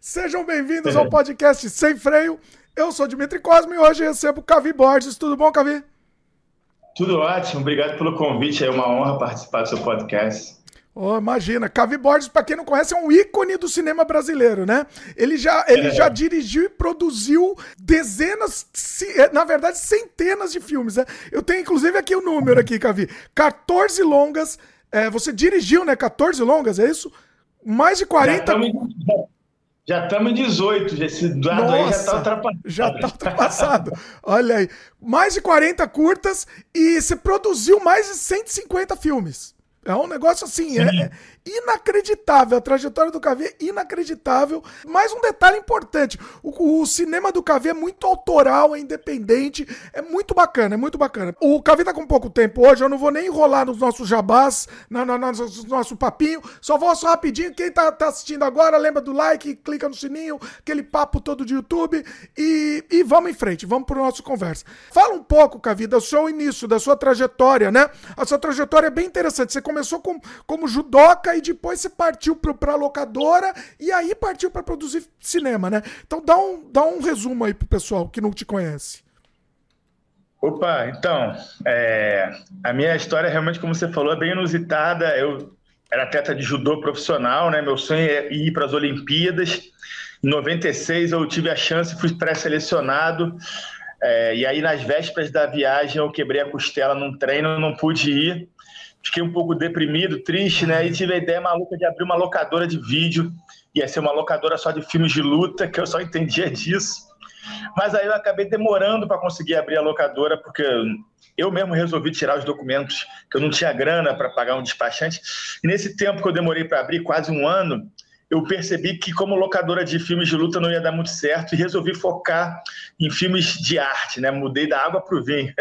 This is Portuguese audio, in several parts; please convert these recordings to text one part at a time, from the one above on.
Sejam bem-vindos ao podcast Sem Freio. Eu sou Dimitri Cosme e hoje recebo Cavi Borges. Tudo bom, Cavi? Tudo ótimo, obrigado pelo convite. É uma honra participar do seu podcast. Oh, imagina, Cavi Borges, para quem não conhece, é um ícone do cinema brasileiro, né? Ele já dirigiu e produziu dezenas, na verdade, centenas de filmes, né? Eu tenho, inclusive, aqui o número aqui, Cavi. 14 longas. Você dirigiu, né? 14 longas, é isso? Mais de 40... Já estamos em 18, esse dado. Nossa, aí já está ultrapassado. Já está ultrapassado. Olha aí. Mais de 40 curtas e você produziu mais de 150 filmes. É um negócio assim, é inacreditável. A trajetória do Cavi é inacreditável. Mais um detalhe importante: o cinema do Cavi é muito autoral, é independente, é muito bacana, é muito bacana. O Cavi tá com pouco tempo hoje, eu não vou nem enrolar nos nossos jabás, no nosso papinho, só vou rapidinho. Quem tá assistindo agora, lembra do like, clica no sininho, aquele papo todo de YouTube e vamos em frente, vamos pro nosso conversa. Fala um pouco, Cavi, do seu início, da sua trajetória, né? A sua trajetória é bem interessante. Você começou como judoca e depois você partiu pra locadora e aí partiu para produzir cinema, né? Então dá um resumo aí pro pessoal que não te conhece. Opa, então, a minha história realmente, como você falou, é bem inusitada. Eu era atleta de judô profissional, né? Meu sonho é ir para as Olimpíadas. Em 96 eu tive a chance, fui pré-selecionado. E aí nas vésperas da viagem eu quebrei a costela num treino, não pude ir. Fiquei um pouco deprimido, triste, né? E tive a ideia maluca de abrir uma locadora de vídeo. Ia ser uma locadora só de filmes de luta, que eu só entendia disso. Mas aí eu acabei demorando para conseguir abrir a locadora, porque eu mesmo resolvi tirar os documentos, que eu não tinha grana para pagar um despachante. E nesse tempo que eu demorei para abrir, quase um ano, eu percebi que como locadora de filmes de luta não ia dar muito certo e resolvi focar em filmes de arte, né? Mudei da água para o vinho.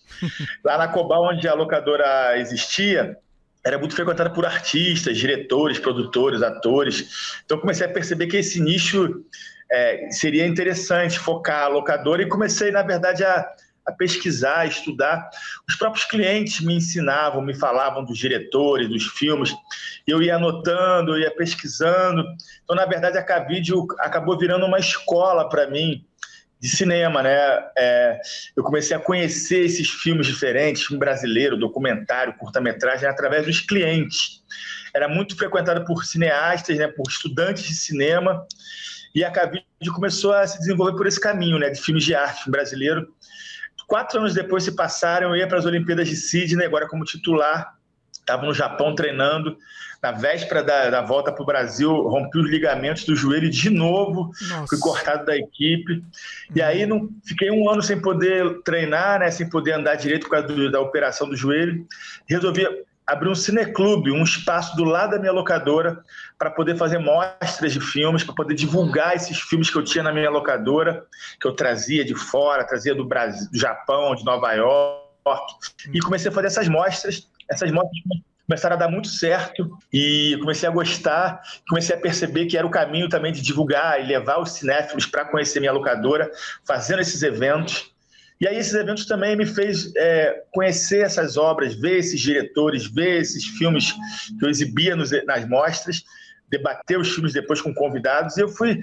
Lá na Cobal, onde a locadora existia, era muito frequentada por artistas, diretores, produtores, atores. Então comecei a perceber que esse nicho seria interessante focar a locadora e comecei, na verdade, a pesquisar, a estudar. Os próprios clientes me ensinavam, me falavam dos diretores, dos filmes. Eu ia anotando, eu ia pesquisando. Então, na verdade, a Cavídeo acabou virando uma escola para mim de cinema, né? Eu comecei a conhecer esses filmes diferentes, filme brasileiro, documentário, curta-metragem, através dos clientes. Era muito frequentado por cineastas, né? Por estudantes de cinema, e a Cavídeo começou a se desenvolver por esse caminho, né? De filmes de arte, filme brasileiro. 4 anos depois se passaram, eu ia para as Olimpíadas de Sydney, agora como titular, estava no Japão treinando. Na véspera da volta para o Brasil, rompi os ligamentos do joelho de novo. Nossa. Fui cortado da equipe. E aí fiquei um ano sem poder treinar, né, sem poder andar direito por causa da operação do joelho. Resolvi abrir um cineclube, um espaço do lado da minha locadora, para poder fazer mostras de filmes, para poder divulgar esses filmes que eu tinha na minha locadora, que eu trazia de fora, trazia do Brasil, do Japão, de Nova York. E comecei a fazer essas mostras. Essas mostras começaram a dar muito certo e comecei a gostar, comecei a perceber que era o caminho também de divulgar e levar os cinéfilos para conhecer minha locadora, fazendo esses eventos. E aí esses eventos também me fez conhecer essas obras, ver esses diretores, ver esses filmes que eu exibia nas mostras, debater os filmes depois com convidados, e eu fui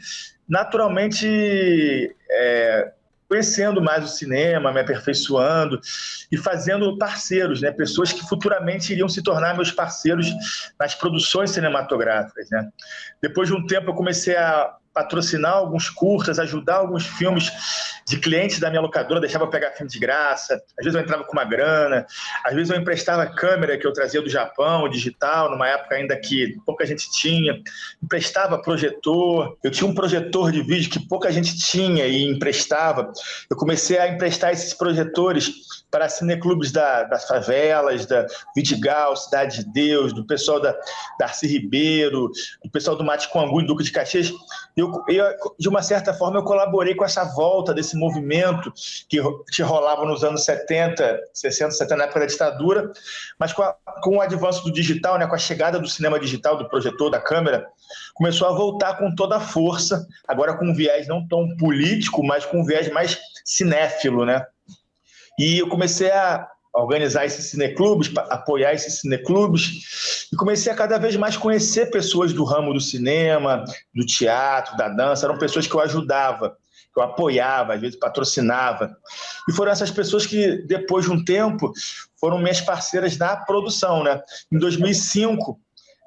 naturalmente conhecendo mais o cinema, me aperfeiçoando e fazendo parceiros, né? Pessoas que futuramente iriam se tornar meus parceiros nas produções cinematográficas, né? Depois de um tempo eu comecei a patrocinar alguns curtas, ajudar alguns filmes de clientes da minha locadora, deixava eu pegar filme de graça, às vezes eu entrava com uma grana, às vezes eu emprestava a câmera que eu trazia do Japão, digital, numa época ainda que pouca gente tinha, emprestava projetor, eu tinha um projetor de vídeo que pouca gente tinha e emprestava. Eu comecei a emprestar esses projetores para cineclubes das favelas, da Vidigal, Cidade de Deus, do pessoal da Darcy Ribeiro, do pessoal do Mate Congu, em Duque de Caxias. Eu, de uma certa forma, eu colaborei com essa volta desse movimento que rolava nos anos 70, 60, 70, na época da ditadura, mas com o avanço do digital, né, com a chegada do cinema digital, do projetor, da câmera, começou a voltar com toda a força, agora com um viés não tão político, mas com um viés mais cinéfilo, né? E eu comecei a organizar esses cineclubes, apoiar esses cineclubes, e comecei a cada vez mais conhecer pessoas do ramo do cinema, do teatro, da dança. Eram pessoas que eu ajudava, que eu apoiava, às vezes patrocinava. E foram essas pessoas que, depois de um tempo, foram minhas parceiras na produção, né? Em 2005,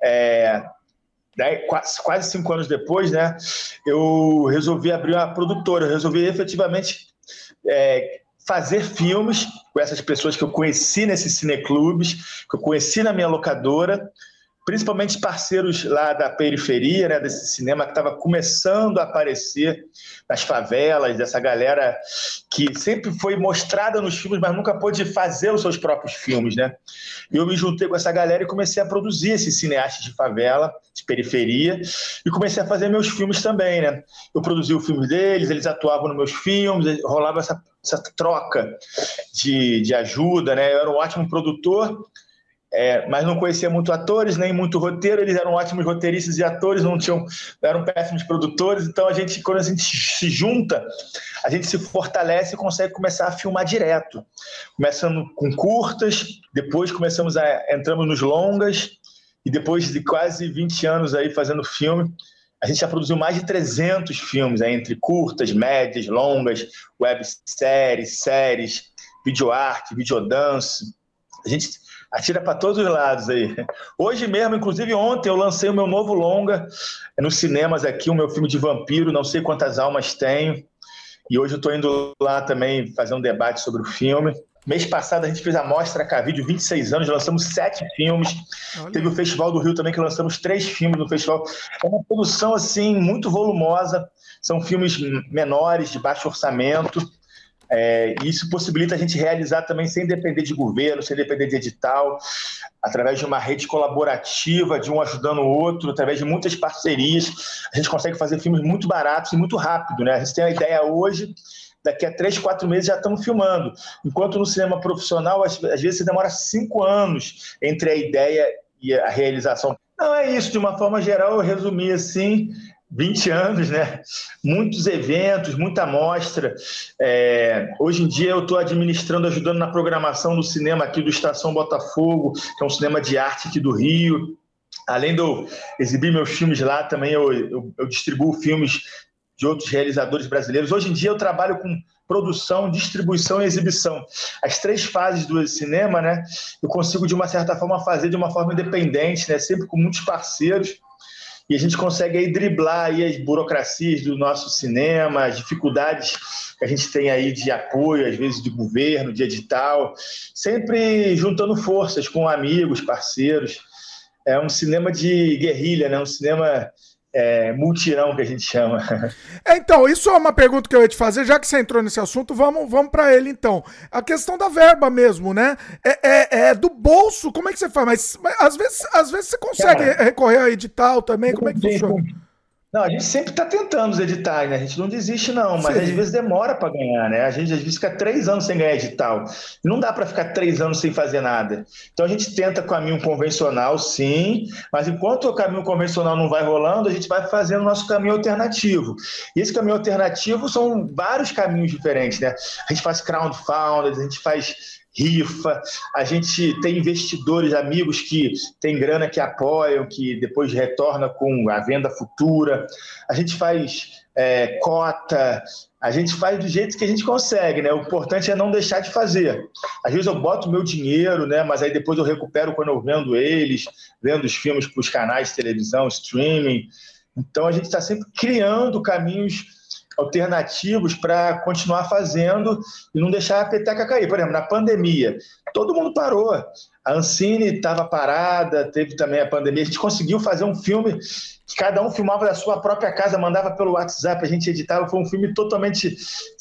quase 5 anos depois, né, eu resolvi abrir uma produtora, eu resolvi efetivamente fazer filmes com essas pessoas que eu conheci nesses cineclubes, que eu conheci na minha locadora, principalmente parceiros lá da periferia, né, desse cinema que estava começando a aparecer nas favelas, dessa galera que sempre foi mostrada nos filmes, mas nunca pôde fazer os seus próprios filmes, né? E eu me juntei com essa galera e comecei a produzir esses cineastas de favela, de periferia, e comecei a fazer meus filmes também, né? Eu produzia o filme deles, eles atuavam nos meus filmes, rolava essa troca de ajuda, né? Eu era um ótimo produtor, mas não conhecia muito atores, nem muito roteiro. Eles eram ótimos roteiristas e atores, eram péssimos produtores. Então, quando a gente se junta, a gente se fortalece e consegue começar a filmar direto. Começando com curtas, depois entramos nos longas, e depois de quase 20 anos aí fazendo filme, a gente já produziu mais de 300 filmes, entre curtas, médias, longas, webséries, séries, videoarte, videodance. A gente atira para todos os lados aí. Hoje mesmo, inclusive ontem, eu lancei o meu novo longa nos cinemas aqui, o meu filme de vampiro, Não Sei Quantas Almas Tenho. E hoje eu estou indo lá também fazer um debate sobre o filme. Mês passado a gente fez a Mostra Cavídeo, 26 anos, lançamos 7 filmes. Olha. Teve o Festival do Rio também, que lançamos 3 filmes no festival. É uma produção assim, muito volumosa. São filmes menores, de baixo orçamento. Isso possibilita a gente realizar também sem depender de governo, sem depender de edital, através de uma rede colaborativa, de um ajudando o outro, através de muitas parcerias. A gente consegue fazer filmes muito baratos e muito rápido, né? A gente tem a ideia hoje, daqui a 3, 4 meses já estamos filmando. Enquanto no cinema profissional, às vezes você demora 5 anos entre a ideia e a realização. Não é isso, de uma forma geral, eu resumi assim, 20 anos, né? Muitos eventos, muita mostra. Hoje em dia eu estou administrando, ajudando na programação do cinema aqui do Estação Botafogo, que é um cinema de arte aqui do Rio. Além de eu exibir meus filmes lá, também eu distribuo filmes de outros realizadores brasileiros. Hoje em dia eu trabalho com produção, distribuição e exibição. As 3 fases do cinema, né? Eu consigo, de uma certa forma, fazer de uma forma independente, né? Sempre com muitos parceiros. E a gente consegue aí driblar aí as burocracias do nosso cinema, as dificuldades que a gente tem aí de apoio, às vezes de governo, de edital, sempre juntando forças com amigos, parceiros. É um cinema de guerrilha, né? Um cinema multirão, que a gente chama. Então, isso é uma pergunta que eu ia te fazer, já que você entrou nesse assunto, vamos para ele então. A questão da verba mesmo, né? Do bolso, como é que você faz? Mas às vezes você consegue recorrer a edital também, como é que funciona? Não, a gente sempre está tentando os editais, né? A gente não desiste, não, mas às vezes demora para ganhar, né? A gente às vezes fica 3 anos sem ganhar edital. E não dá para ficar 3 anos sem fazer nada. Então a gente tenta caminho convencional, sim, mas enquanto o caminho convencional não vai rolando, a gente vai fazendo o nosso caminho alternativo. E esse caminho alternativo são vários caminhos diferentes, né? A gente faz crowdfunding, a gente faz rifa, a gente tem investidores, amigos que têm grana, que apoiam, que depois retorna com a venda futura, a gente faz cota, a gente faz do jeito que a gente consegue, né? O importante é não deixar de fazer. Às vezes eu boto meu dinheiro, né? Mas aí depois eu recupero quando eu vendo os filmes para os canais de televisão, streaming. Então a gente está sempre criando caminhos alternativos para continuar fazendo e não deixar a peteca cair. Por exemplo, na pandemia, todo mundo parou. A Ancine estava parada, teve também a pandemia. A gente conseguiu fazer um filme que cada um filmava da sua própria casa, mandava pelo WhatsApp, a gente editava. Foi um filme totalmente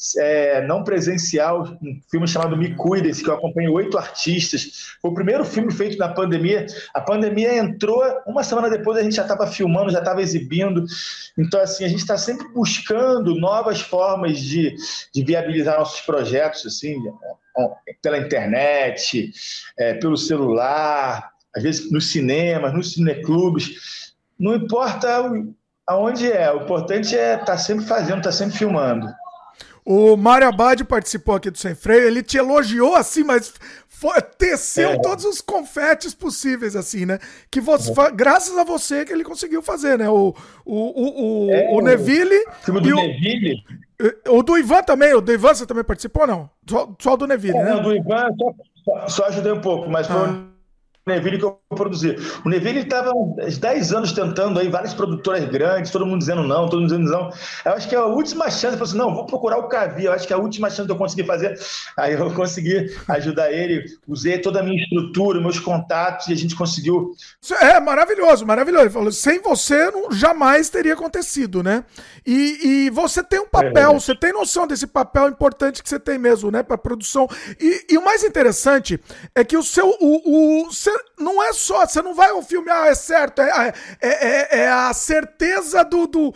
não presencial, um filme chamado Me Cuide-se, que eu acompanhei 8 artistas. Foi o primeiro filme feito na pandemia. A pandemia entrou, uma semana depois a gente já estava filmando, já estava exibindo. Então, assim, a gente está sempre buscando novas formas de viabilizar nossos projetos, assim, pela internet, pelo celular, às vezes nos cinemas, nos cineclubes. Não importa aonde o importante é estar sempre fazendo, estar sempre filmando. O Mário Abad participou aqui do Sem Freio, ele te elogiou assim, mas teceu todos os confetes possíveis, assim, né? Que você, graças a você que ele conseguiu fazer, né? O Neville. O do Neville. O do Ivan também, o do Ivan você também participou, não? Só o do Neville, né? Não, do Ivan só ajudei um pouco, mas foi o Neville que eu produzi. O Neville estava há uns 10 anos tentando aí, várias produtoras grandes, todo mundo dizendo não, todo mundo dizendo não. Eu acho que é a última chance, eu falei assim, não, vou procurar o Cavi, eu acho que é a última chance de eu conseguir fazer. Aí eu consegui ajudar ele, usei toda a minha estrutura, meus contatos, e a gente conseguiu. É maravilhoso, maravilhoso. Ele falou, sem você jamais teria acontecido, né? E você tem um papel, você tem noção desse papel importante que você tem mesmo, né, para produção. E o mais interessante é que você não é só, você não vai ao filme, é certo, é a certeza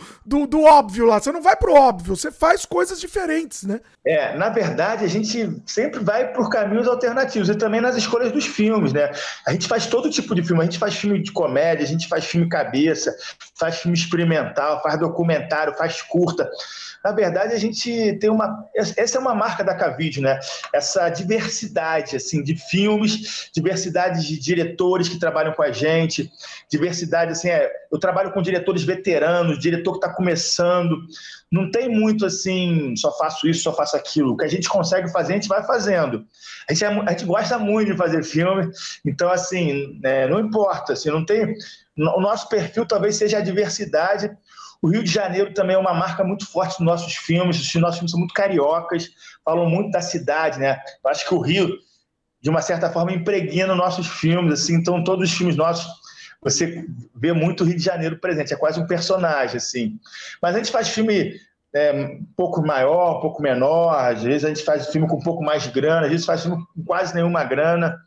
do óbvio lá, você não vai pro óbvio, você faz coisas diferentes, né? Na verdade, a gente sempre vai por caminhos alternativos, e também nas escolhas dos filmes, né? A gente faz todo tipo de filme, a gente faz filme de comédia, a gente faz filme cabeça, faz filme experimental, faz documentário, faz curta. Na verdade, a gente tem essa é uma marca da K-Video, né? Essa diversidade, assim, de filmes, diversidade de diretores que trabalham com a gente, diversidade, assim, eu trabalho com diretores veteranos, diretor que está começando, não tem muito, assim, só faço isso, só faço aquilo. O que a gente consegue fazer, a gente vai fazendo. A gente gosta muito de fazer filme, então, assim, não importa, assim, não tem... O nosso perfil talvez seja a diversidade. O Rio de Janeiro também é uma marca muito forte nos nossos filmes. Os nossos filmes são muito cariocas, falam muito da cidade, né? Eu acho que o Rio, de uma certa forma, impregna nossos filmes, assim. Então, todos os filmes nossos, você vê muito o Rio de Janeiro presente. É quase um personagem, assim. Mas a gente faz filme um pouco maior, um pouco menor. Às vezes a gente faz filme com um pouco mais de grana. Às vezes faz filme com quase nenhuma grana.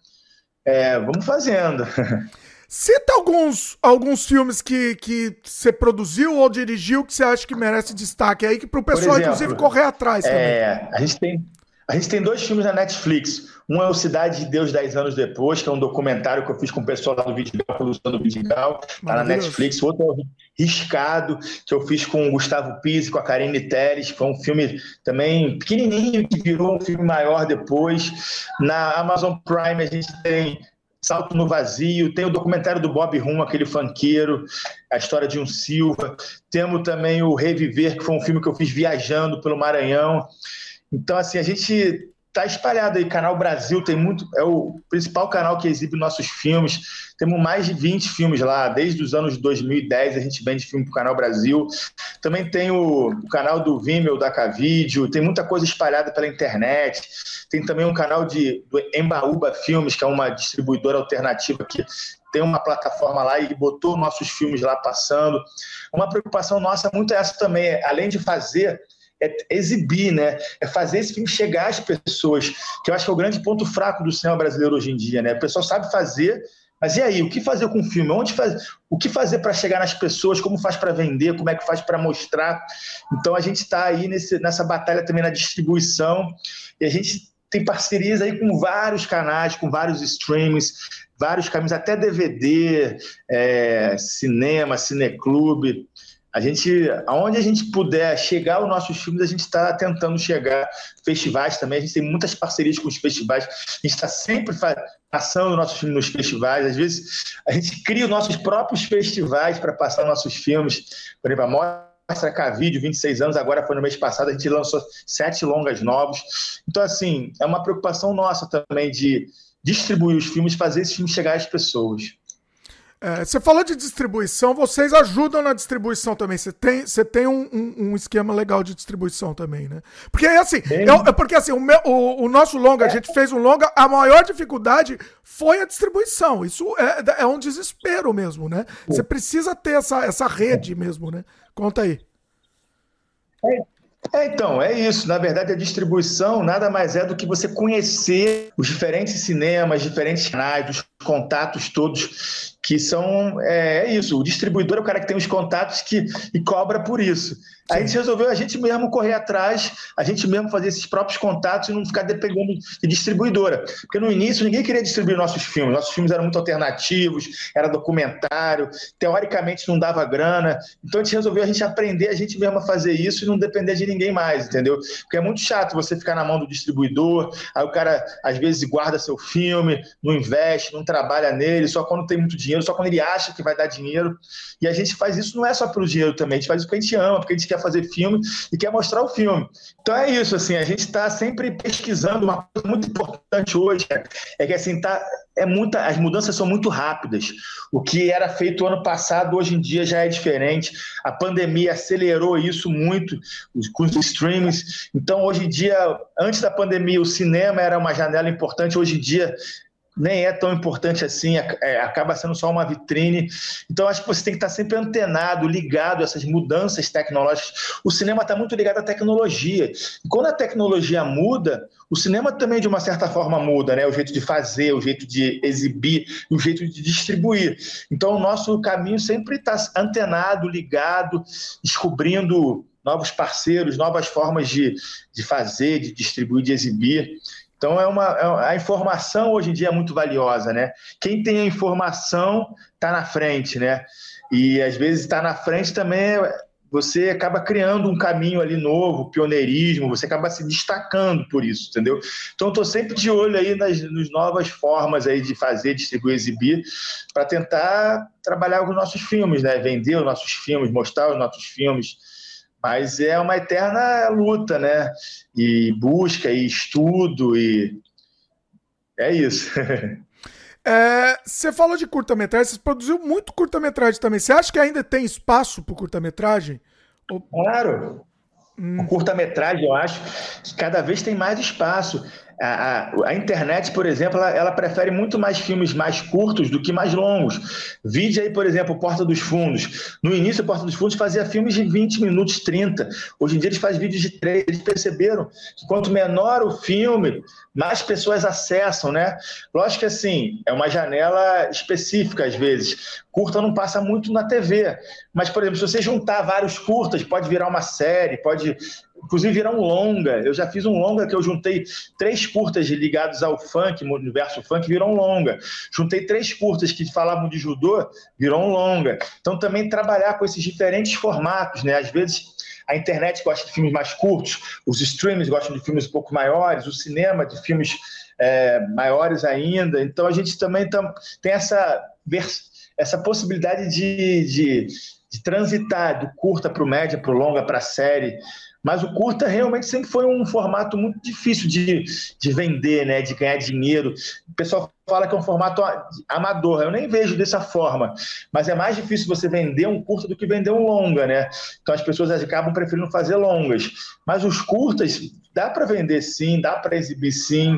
Vamos fazendo. Cita alguns filmes que você produziu ou dirigiu que você acha que merece destaque aí, que pro pessoal, exemplo, inclusive, correr atrás também. A gente tem 2 filmes na Netflix. Um é o Cidade de Deus 10 anos depois, que é um documentário que eu fiz com o pessoal lá do Vidigal, produção do Vidigal, tá na Netflix. O outro é o Riscado, que eu fiz com o Gustavo Pizzi, com a Karine Telles, que foi um filme também pequenininho, que virou um filme maior depois. Na Amazon Prime a gente tem Salto no Vazio, tem o documentário do Bob Rum, aquele funkeiro, a história de um Silva. Temos também o Reviver, que foi um filme que eu fiz viajando pelo Maranhão. Então, assim, a gente está espalhado aí. Canal Brasil tem muito, é o principal canal que exibe nossos filmes. Temos mais de 20 filmes lá, desde os anos 2010 a gente vende filme para o Canal Brasil. Também tem o canal do Vimeo, da K-Video, tem muita coisa espalhada pela internet. Tem também um canal do Embaúba Filmes, que é uma distribuidora alternativa que tem uma plataforma lá e botou nossos filmes lá passando. Uma preocupação nossa muito é essa também, além de fazer, é exibir, né? É fazer esse filme chegar às pessoas, que eu acho que é o grande ponto fraco do cinema brasileiro hoje em dia, né? O pessoal sabe fazer, mas e aí? O que fazer com o filme? O que fazer para chegar nas pessoas? Como faz para vender? Como é que faz para mostrar? Então a gente está aí nessa batalha também na distribuição, e a gente tem parcerias aí com vários canais, com vários streamings, vários caminhos, até DVD, cinema, cineclube. Aonde a gente puder chegar aos nossos filmes, a gente está tentando chegar. Festivais também, a gente tem muitas parcerias com os festivais, a gente está sempre passando nossos filmes nos festivais. Às vezes a gente cria os nossos próprios festivais para passar nossos filmes. Por exemplo, a Mostra K-Video, 26 anos, agora foi no mês passado, a gente lançou 7 longas novos. Então, assim, é uma preocupação nossa também de distribuir os filmes, fazer esses filmes chegar às pessoas. Você falou de distribuição, vocês ajudam na distribuição também. Você tem um esquema legal de distribuição também, né? Porque assim, o nosso longa, a gente fez um longa, a maior dificuldade foi a distribuição. Isso é um desespero mesmo, né? Você precisa ter essa rede mesmo, né? Conta aí. Então, é isso. Na verdade, a distribuição nada mais é do que você conhecer os diferentes cinemas, diferentes canais, os contatos todos que são, isso, o distribuidor é o cara que tem os contatos e cobra por isso. Aí a gente resolveu a gente mesmo correr atrás, a gente mesmo fazer esses próprios contatos e não ficar dependendo de distribuidora. Porque no início ninguém queria distribuir nossos filmes eram muito alternativos, era documentário, teoricamente não dava grana, então a gente resolveu a gente aprender a gente mesmo a fazer isso e não depender de ninguém mais, entendeu? Porque é muito chato você ficar na mão do distribuidor, aí o cara às vezes guarda seu filme, não investe, não trabalha nele, só quando tem muito dinheiro, só quando ele acha que vai dar dinheiro, e a gente faz isso não é só pelo dinheiro também, a gente faz isso porque a gente ama, porque a gente quer fazer filme e quer mostrar o filme. Então é isso, assim, a gente está sempre pesquisando. Uma coisa muito importante hoje é que assim, as mudanças são muito rápidas. O que era feito ano passado, hoje em dia já é diferente. A pandemia acelerou isso muito, com os streamings. Então, hoje em dia, antes da pandemia, o cinema era uma janela importante, hoje em dia nem é tão importante assim, acaba sendo só uma vitrine. Então, acho que você tem que estar sempre antenado, ligado a essas mudanças tecnológicas. O cinema está muito ligado à tecnologia. E quando a tecnologia muda, o cinema também, de uma certa forma, muda, né? O jeito de fazer, o jeito de exibir, o jeito de distribuir. Então, o nosso caminho sempre está antenado, ligado, descobrindo novos parceiros, novas formas de fazer, de distribuir, de exibir. Então, a informação hoje em dia é muito valiosa, né? Quem tem a informação está na frente, né? E, às vezes, estar na frente também, você acaba criando um caminho ali novo, pioneirismo, você acaba se destacando por isso, entendeu? Então, eu estou sempre de olho aí nas novas formas aí de fazer, distribuir, exibir, para tentar trabalhar com os nossos filmes, né? Vender os nossos filmes, mostrar os nossos filmes. Mas é uma eterna luta, né? E busca, e estudo, e é isso. Você falou de curta-metragem, você produziu muito curta-metragem também. Você acha que ainda tem espaço para curta-metragem? Claro. O curta-metragem, eu acho que cada vez tem mais espaço. A internet, por exemplo, ela prefere muito mais filmes mais curtos do que mais longos. Vide aí, por exemplo, Porta dos Fundos. No início, Porta dos Fundos fazia filmes de 20 minutos, 30. Hoje em dia, eles fazem vídeos de 3. Eles perceberam que quanto menor o filme, mais pessoas acessam, né? Lógico que, assim, é uma janela específica, às vezes. Curta não passa muito na TV. Mas, por exemplo, se você juntar vários curtas, pode virar uma série, pode... inclusive virar um longa. Eu já fiz um longa que eu juntei 3 curtas ligados ao funk, no universo funk, virou um longa. Juntei 3 curtas que falavam de judô, virou um longa. Então também trabalhar com esses diferentes formatos, né? Às vezes a internet gosta de filmes mais curtos, os streamers gostam de filmes um pouco maiores, o cinema de filmes maiores ainda. Então a gente também tem essa possibilidade de transitar do curta para o média, para o longa, para a série. Mas o curta realmente sempre foi um formato muito difícil de vender, né? De ganhar dinheiro. O pessoal fala que é um formato amador. Eu nem vejo dessa forma. Mas é mais difícil você vender um curta do que vender um longa, né? Então as pessoas acabam preferindo fazer longas. Mas os curtas dá para vender sim, dá para exibir sim.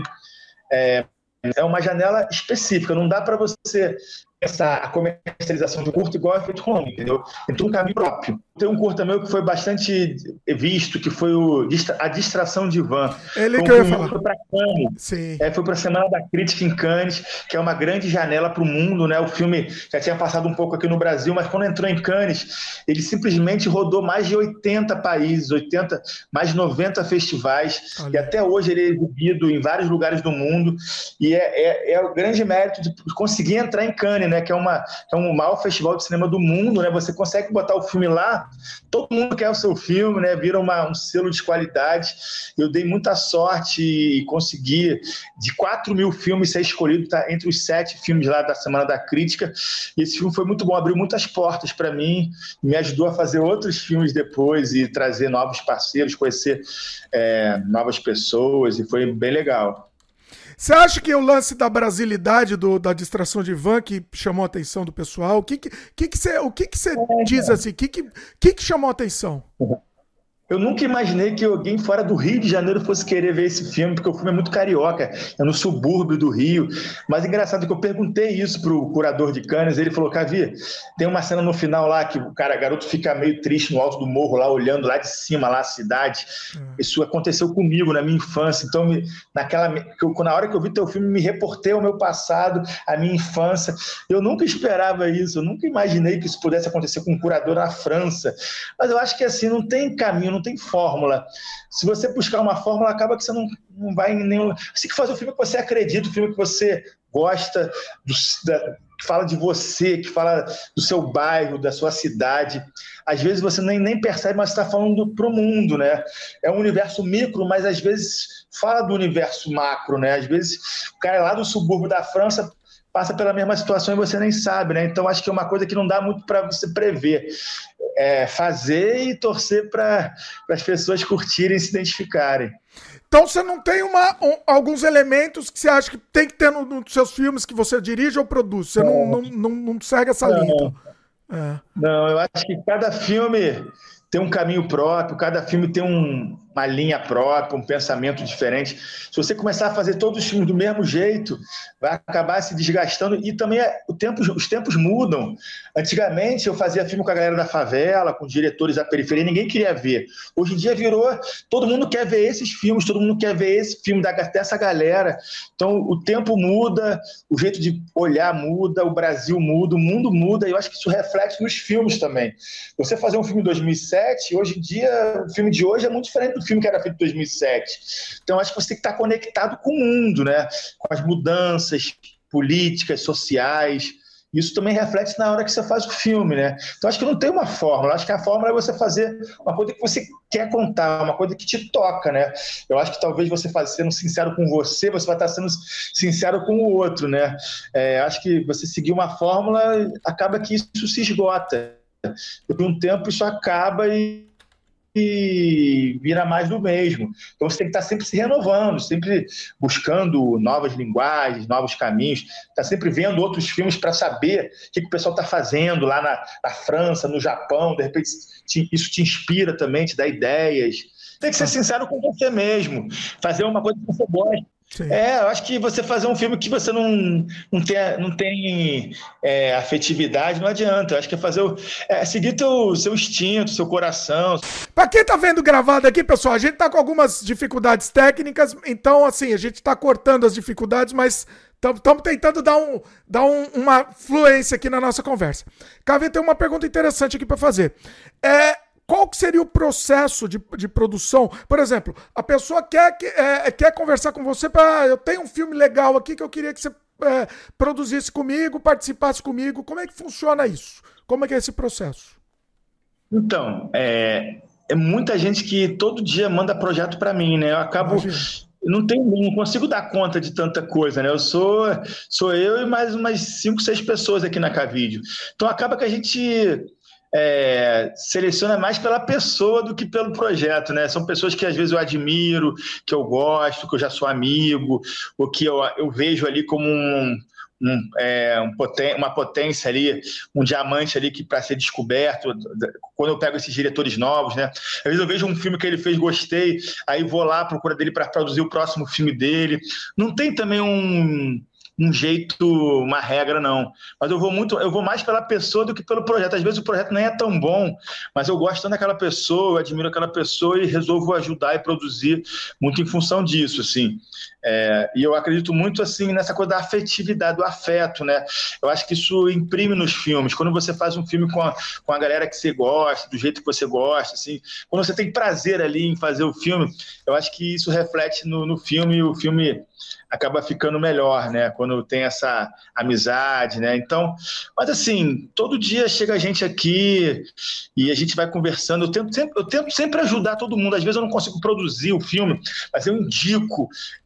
É uma janela específica. Não dá para você a comercialização do curto igual é feito com longo, entendeu? Tem um caminho próprio. Tem um curta meu que foi bastante visto, que foi A Distração de Van. Ele que eu ia falar. Foi para Cannes. Sim. Foi para a Semana da Crítica em Cannes, que é uma grande janela para o mundo, né? O filme já tinha passado um pouco aqui no Brasil, mas quando entrou em Cannes, ele simplesmente rodou mais de 80 países, mais de 90 festivais, e até hoje ele é exibido em vários lugares do mundo, e é o grande mérito de conseguir entrar em Cannes, né? Que é um maior festival de cinema do mundo, né? Você consegue botar o filme lá, todo mundo quer o seu filme, né? Vira um selo de qualidade. Eu dei muita sorte e consegui, de 4 mil filmes, ser escolhido, tá entre os 7 filmes lá da Semana da Crítica. E esse filme foi muito bom, abriu muitas portas para mim, me ajudou a fazer outros filmes depois e trazer novos parceiros, conhecer novas pessoas, e foi bem legal. Você acha que o lance da brasilidade, da distração de van, que chamou a atenção do pessoal? O que você diz assim? O que chamou a atenção? Eu nunca imaginei que alguém fora do Rio de Janeiro fosse querer ver esse filme, porque o filme é muito carioca, é no subúrbio do Rio. Mas engraçado que eu perguntei isso pro curador de Cannes, ele falou, Cavi, tem uma cena no final lá que o garoto fica meio triste no alto do morro, lá olhando lá de cima, lá a cidade. Isso aconteceu comigo na minha infância. Então, na hora que eu vi teu filme, me reportei ao meu passado, à minha infância. Eu nunca esperava isso, eu nunca imaginei que isso pudesse acontecer com um curador na França. Mas eu acho que assim, não tem caminho, não tem fórmula. Se você buscar uma fórmula, acaba que você não vai em nenhum... Você tem que fazer o filme que você acredita, o filme que você gosta, que fala de você, que fala do seu bairro, da sua cidade. Às vezes você nem percebe, mas está falando para o mundo, né? É um universo micro, mas às vezes fala do universo macro, né? Às vezes o cara é lá do subúrbio da França passa pela mesma situação e você nem sabe, né? Então acho que é uma coisa que não dá muito para você prever. É fazer e torcer para as pessoas curtirem e se identificarem. Então você não tem alguns elementos que você acha que tem que ter nos seus filmes que você dirige ou produz? Você não segue essa linha, então. Não, eu acho que cada filme tem um caminho próprio, cada filme tem uma linha própria, um pensamento diferente. Se você começar a fazer todos os filmes do mesmo jeito, vai acabar se desgastando. E também os tempos mudam. Antigamente eu fazia filme com a galera da favela, com diretores da periferia, ninguém queria ver. Hoje em dia virou, todo mundo quer ver esses filmes, todo mundo quer ver esse filme dessa galera. Então o tempo muda, o jeito de olhar muda, o Brasil muda, o mundo muda, e eu acho que isso reflete nos filmes também. Você fazer um filme em 2007, hoje em dia, o filme de hoje é muito diferente do filme que era feito em 2007. Então acho que você tem que estar conectado com o mundo, né? Com as mudanças políticas, sociais. Isso também reflete na hora que você faz o filme, né? Então acho que não tem uma fórmula. Acho que a fórmula é você fazer uma coisa que você quer contar, uma coisa que te toca, né? Eu acho que talvez você sendo sincero com você vai estar sendo sincero com o outro, né? Acho que você seguir uma fórmula, acaba que isso se esgota. Por um tempo isso acaba e vira mais do mesmo. Então você tem que estar sempre se renovando, sempre buscando novas linguagens, novos caminhos, estar sempre vendo outros filmes para saber o que o pessoal está fazendo lá na França, no Japão. De repente isso te inspira também, te dá ideias. Tem que ser sincero com você mesmo, fazer uma coisa que você gosta. Eu acho que você fazer um filme que você não tem afetividade, não adianta. Eu acho que seguir seu instinto, seu coração. Pra quem tá vendo gravado aqui, pessoal, a gente tá com algumas dificuldades técnicas, então, assim, a gente tá cortando as dificuldades, mas estamos tentando dar uma fluência aqui na nossa conversa. Cavi, tem uma pergunta interessante aqui pra fazer. Qual que seria o processo de produção? Por exemplo, a pessoa quer conversar com você para... Eu tenho um filme legal aqui que eu queria que você produzisse comigo, participasse comigo. Como é que funciona isso? Como é que é esse processo? Então, é muita gente que todo dia manda projeto para mim, né? Eu acabo... Não consigo dar conta de tanta coisa, né? Eu sou eu e mais umas 5, 6 pessoas aqui na Cavídeo. Então acaba que a gente... seleciona mais pela pessoa do que pelo projeto, né? São pessoas que às vezes eu admiro, que eu gosto, que eu já sou amigo, ou que eu vejo ali como uma potência ali, um diamante ali que para ser descoberto. Quando eu pego esses diretores novos, né? Às vezes eu vejo um filme que ele fez, gostei, aí vou lá, procura dele para produzir o próximo filme dele. Não tem também um jeito, uma regra, não. Mas eu vou mais pela pessoa do que pelo projeto. Às vezes o projeto nem é tão bom, mas eu gosto tanto daquela pessoa, eu admiro aquela pessoa e resolvo ajudar e produzir muito em função disso, assim. E eu acredito muito, assim, nessa coisa da afetividade, do afeto, né? Eu acho que isso imprime nos filmes. Quando você faz um filme com a galera que você gosta, do jeito que você gosta, assim, quando você tem prazer ali em fazer o filme, eu acho que isso reflete no filme, e o filme acaba ficando melhor, né? Quando tem essa amizade, né? Então, mas assim, todo dia chega gente aqui e a gente vai conversando. Eu tento sempre ajudar todo mundo. Às vezes eu não consigo produzir o filme, mas eu indico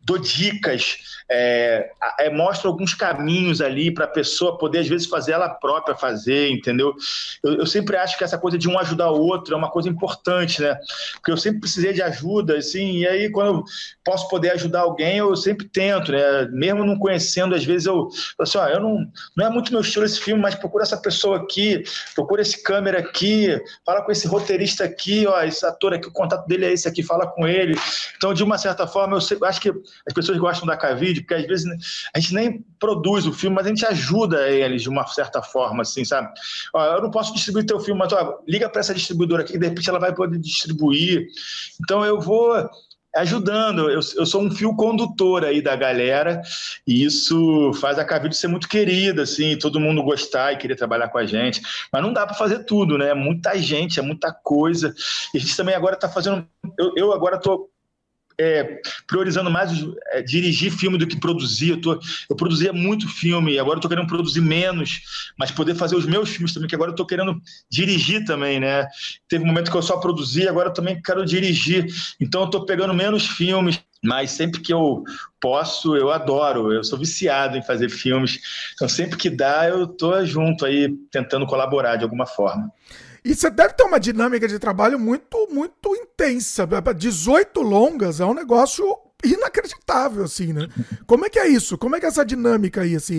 dou dicas, mostro alguns caminhos ali para a pessoa poder, às vezes, fazer ela própria fazer, entendeu? Eu sempre acho que essa coisa de um ajudar o outro é uma coisa importante, né? Porque eu sempre precisei de ajuda, assim, e aí quando eu posso poder ajudar alguém, eu sempre tento, né? Mesmo não conhecendo, às vezes eu falo assim, ó, não é muito meu estilo esse filme, mas procura essa pessoa aqui, procura esse câmera aqui, fala com esse roteirista aqui, ó, esse ator aqui, o contato dele é esse aqui, fala com ele. Então, de uma certa forma, eu acho que as pessoas gostam da Cavide, porque às vezes a gente nem produz o filme, mas a gente ajuda eles de uma certa forma, assim, sabe? Ó, eu não posso distribuir teu filme, mas ó, liga para essa distribuidora aqui, que de repente ela vai poder distribuir. Então eu vou ajudando, eu sou um fio condutor aí da galera, e isso faz a Cavide ser muito querida, assim, todo mundo gostar e querer trabalhar com a gente, mas não dá para fazer tudo, né? É muita gente, é muita coisa, e a gente também agora está fazendo, eu agora estou priorizando mais dirigir filme do que produzir. Eu produzia muito filme, agora eu tô querendo produzir menos, mas poder fazer os meus filmes também, que agora eu tô querendo dirigir também, né? Teve um momento que eu só produzia, agora eu também quero dirigir. Então eu tô pegando menos filmes, mas sempre que eu posso, eu adoro, eu sou viciado em fazer filmes. Então sempre que dá, eu tô junto aí, tentando colaborar de alguma forma. E você deve ter uma dinâmica de trabalho muito, muito intensa. 18 longas é um negócio inacreditável, assim, né? Como é que é isso? Como é que é essa dinâmica aí, assim?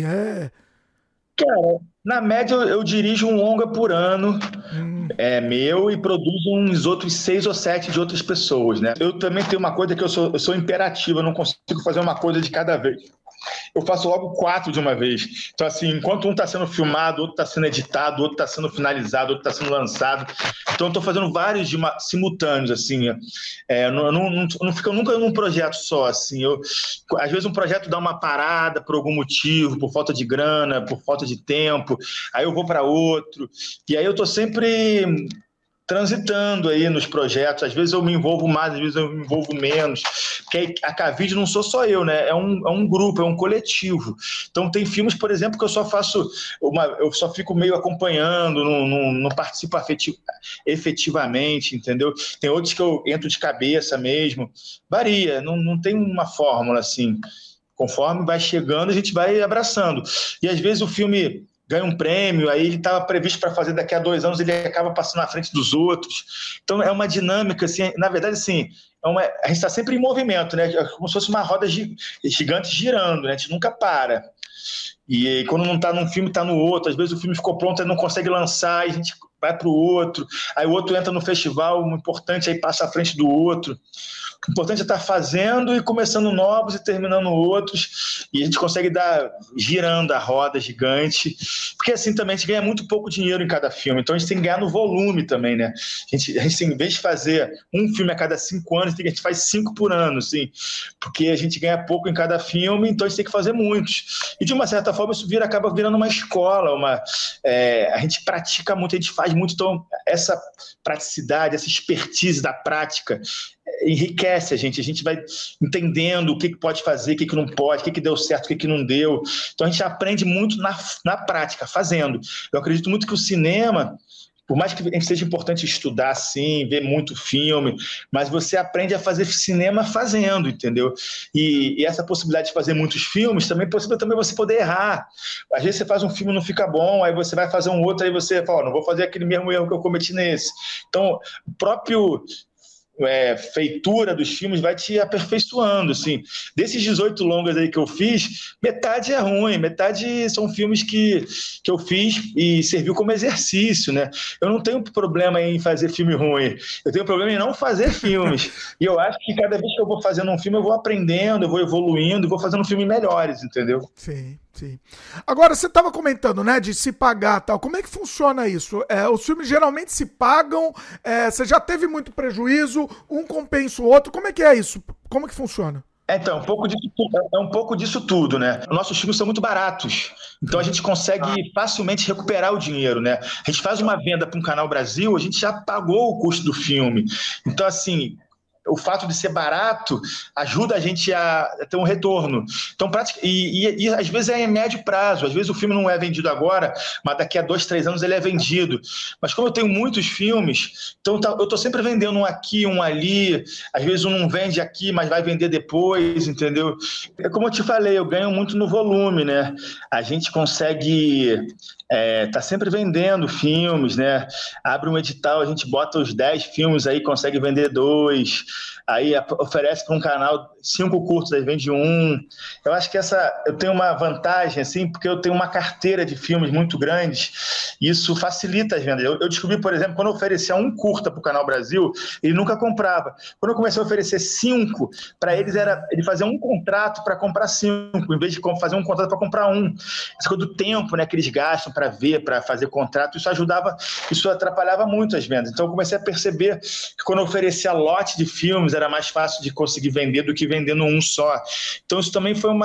Cara, na média eu dirijo um longa por ano, meu, e produzo uns outros 6 ou 7 de outras pessoas, né? Eu também tenho uma coisa que eu sou imperativo, eu não consigo fazer uma coisa de cada vez. Eu faço logo 4 de uma vez. Então, assim, enquanto um está sendo filmado, outro está sendo editado, outro está sendo finalizado, outro está sendo lançado. Então, eu estou fazendo vários simultâneos, assim. Não fica nunca num projeto só, assim. Às vezes um projeto dá uma parada por algum motivo, por falta de grana, por falta de tempo. Aí eu vou para outro. E aí eu estou sempre transitando aí nos projetos, às vezes eu me envolvo mais, às vezes eu me envolvo menos, porque a Cavide não sou só eu, né? É um grupo, é um coletivo. Então tem filmes, por exemplo, que eu só eu só fico meio acompanhando, não participo efetivamente, entendeu? Tem outros que eu entro de cabeça mesmo. Varia, não tem uma fórmula assim. Conforme vai chegando, a gente vai abraçando. E às vezes o filme ganha um prêmio, aí ele estava previsto para fazer daqui a 2 anos, ele acaba passando na frente dos outros. Então é uma dinâmica, assim, na verdade, assim, a gente está sempre em movimento, né? Como se fosse uma roda gigante girando, né? A gente nunca para. E quando não está num filme, está no outro. Às vezes o filme ficou pronto e não consegue lançar, e a gente vai para o outro. Aí o outro entra no festival, o importante aí passa à frente do outro. O importante é estar fazendo e começando novos e terminando outros, e a gente consegue girando a roda gigante, porque assim também a gente ganha muito pouco dinheiro em cada filme, então a gente tem que ganhar no volume também, né? A gente em vez de fazer um filme a cada 5 anos, a gente faz 5 por ano, assim, porque a gente ganha pouco em cada filme, então a gente tem que fazer muitos. E de uma certa forma isso acaba virando uma escola, a gente pratica muito, a gente faz muito, então essa praticidade, essa expertise da prática enriquece a gente vai entendendo o que pode fazer, o que não pode, o que deu certo, o que não deu. Então a gente aprende muito na prática, fazendo. Eu acredito muito que o cinema, por mais que seja importante estudar, sim, ver muito filme, mas você aprende a fazer cinema fazendo, entendeu? E essa possibilidade de fazer muitos filmes também possibilita também você poder errar. Às vezes você faz um filme e não fica bom, aí você vai fazer um outro, aí você fala, não vou fazer aquele mesmo erro que eu cometi nesse. Então, o próprio feitura dos filmes vai te aperfeiçoando, assim. Desses 18 longas aí que eu fiz, metade é ruim, metade são filmes que eu fiz e serviu como exercício, né? Eu não tenho problema em fazer filme ruim, eu tenho problema em não fazer filmes. E eu acho que cada vez que eu vou fazendo um filme, eu vou aprendendo, eu vou evoluindo, eu vou fazendo filmes melhores, entendeu? Sim. Sim. Agora, você estava comentando, né, de se pagar e tal. Como é que funciona isso? Os filmes geralmente se pagam, você já teve muito prejuízo, um compensa o outro. Como é que é isso? Como é que funciona? Então, um pouco disso tudo, né? Nossos filmes são muito baratos, então a gente consegue facilmente recuperar o dinheiro, né? A gente faz uma venda para um Canal Brasil, a gente já pagou o custo do filme. Então, assim, o fato de ser barato ajuda a gente a ter um retorno. Então, e às vezes é em médio prazo. Às vezes o filme não é vendido agora, mas daqui a 2, 3 anos ele é vendido. Mas como eu tenho muitos filmes, então eu estou sempre vendendo um aqui, um ali. Às vezes um não vende aqui, mas vai vender depois, entendeu? É como eu te falei, eu ganho muito no volume, né? A gente consegue... tá sempre vendendo filmes, né? Abre um edital, a gente bota os 10 filmes aí, consegue vender 2, aí oferece para um canal 5 curtos, aí vende 1. Eu acho que eu tenho uma vantagem, assim, porque eu tenho uma carteira de filmes muito grandes, e isso facilita as vendas. Eu descobri, por exemplo, quando eu oferecia um curta para o Canal Brasil, ele nunca comprava. Quando eu comecei a oferecer 5, para eles ele fazia um contrato para comprar 5, em vez de fazer um contrato para comprar 1. Essa coisa do tempo, né, que eles gastam para ver, para fazer contrato, isso atrapalhava muito as vendas. Então eu comecei a perceber que quando eu oferecia lote de filmes era mais fácil de conseguir vender do que vendendo um só. Então isso também foi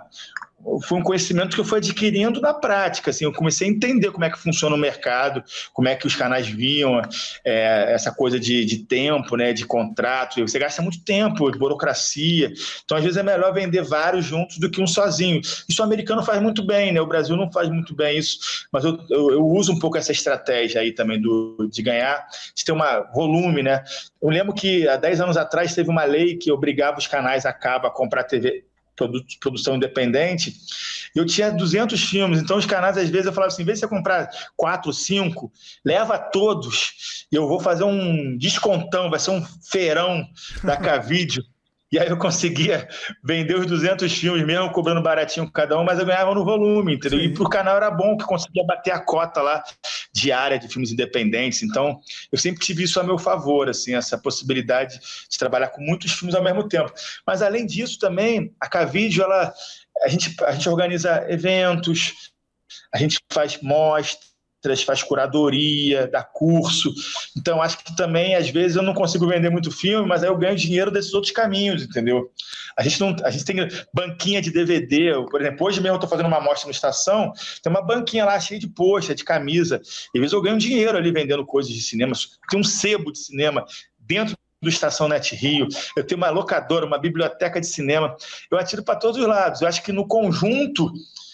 um conhecimento que eu fui adquirindo na prática, assim, eu comecei a entender como é que funciona o mercado, como é que os canais viam essa coisa de tempo, né, de contrato. Você gasta muito tempo, burocracia, então às vezes é melhor vender vários juntos do que um sozinho. Isso o americano faz muito bem, né? O Brasil não faz muito bem isso, mas eu uso um pouco essa estratégia aí também de ganhar, de ter um volume, né? Eu lembro que há 10 anos atrás teve uma lei que obrigava os canais a cabo a comprar TV, produção independente, eu tinha 200 filmes, então os canais, às vezes, eu falava assim, em vez de você comprar 4, 5, leva todos, e eu vou fazer um descontão, vai ser um feirão da Cavídeo, e aí eu conseguia vender os 200 filmes, mesmo cobrando baratinho cada um, mas eu ganhava no volume, entendeu? Sim. E pro canal era bom, que conseguia bater a cota lá diária de filmes independentes, então eu sempre tive isso a meu favor, assim, essa possibilidade de trabalhar com muitos filmes ao mesmo tempo. Mas além disso também, a Cavídeo, a gente organiza eventos, a gente faz mostras, faz curadoria, dá curso. Então, acho que também, às vezes, eu não consigo vender muito filme, mas aí eu ganho dinheiro desses outros caminhos, entendeu? A gente tem banquinha de DVD, por exemplo, hoje mesmo eu estou fazendo uma mostra no Estação, tem uma banquinha lá cheia de pôster, de camisa, e às vezes eu ganho dinheiro ali vendendo coisas de cinema, tem um sebo de cinema dentro do Estação Net Rio, eu tenho uma locadora, uma biblioteca de cinema, eu atiro para todos os lados. Eu acho que no conjunto